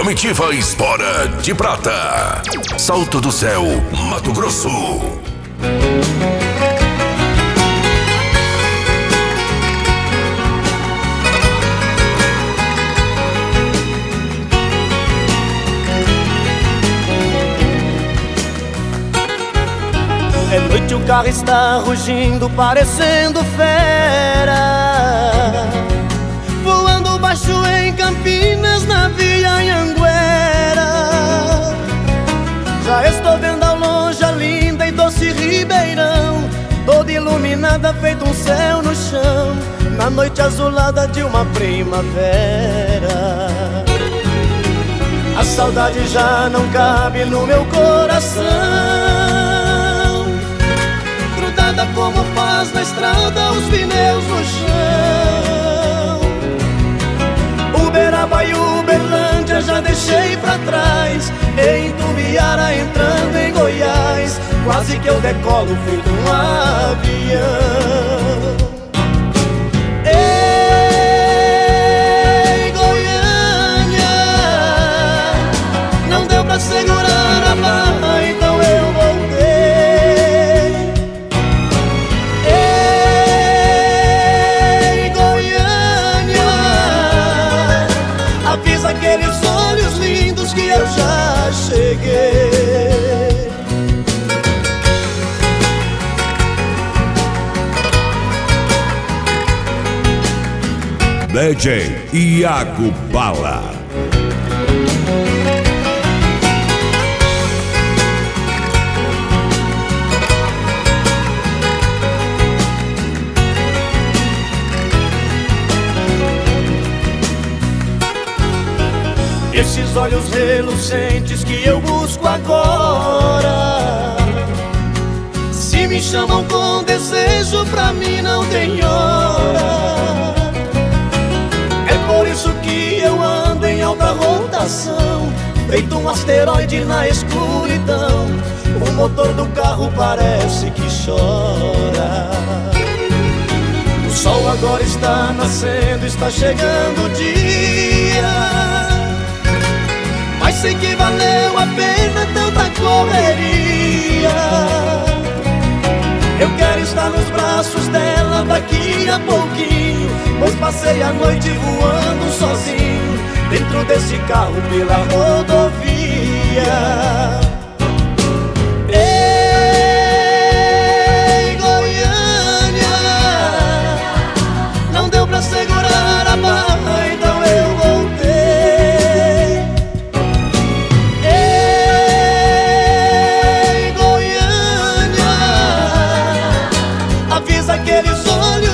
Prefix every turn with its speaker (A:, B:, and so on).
A: Comitiva Espora de Prata, Salto do Céu, Mato Grosso.
B: É noite, o carro está rugindo, parecendo fera, voando baixo em Campinas, na Via Anhanguera. Já estou vendo ao longe a linda e doce Ribeirão, toda iluminada, feito um céu no chão, na noite azulada de uma primavera. A saudade já não cabe no meu coração, como faz na estrada os pneus no chão. Uberaba e Uberlândia já deixei pra trás, em Tubiara entrando em Goiás, quase que eu decolo feito um avião. Ei, Goiânia, não deu pra segurar a barra, então eu voltei. Aqueles olhos lindos que eu já cheguei.
A: DJ Iago Bala.
B: Esses olhos relucentes que eu busco agora, se me chamam com desejo, pra mim não tem hora. É por isso que eu ando em alta rotação, feito um asteroide na escuridão. O motor do carro parece que chora. O sol agora está nascendo, está chegando o dia, mas sei que valeu a pena tanta correria. Eu quero estar nos braços dela daqui a pouquinho, pois passei a noite voando sozinho, dentro desse carro pela rodovia. Ei, Goiânia, não deu pra segurar a barra, então eu voltei. Aqueles olhos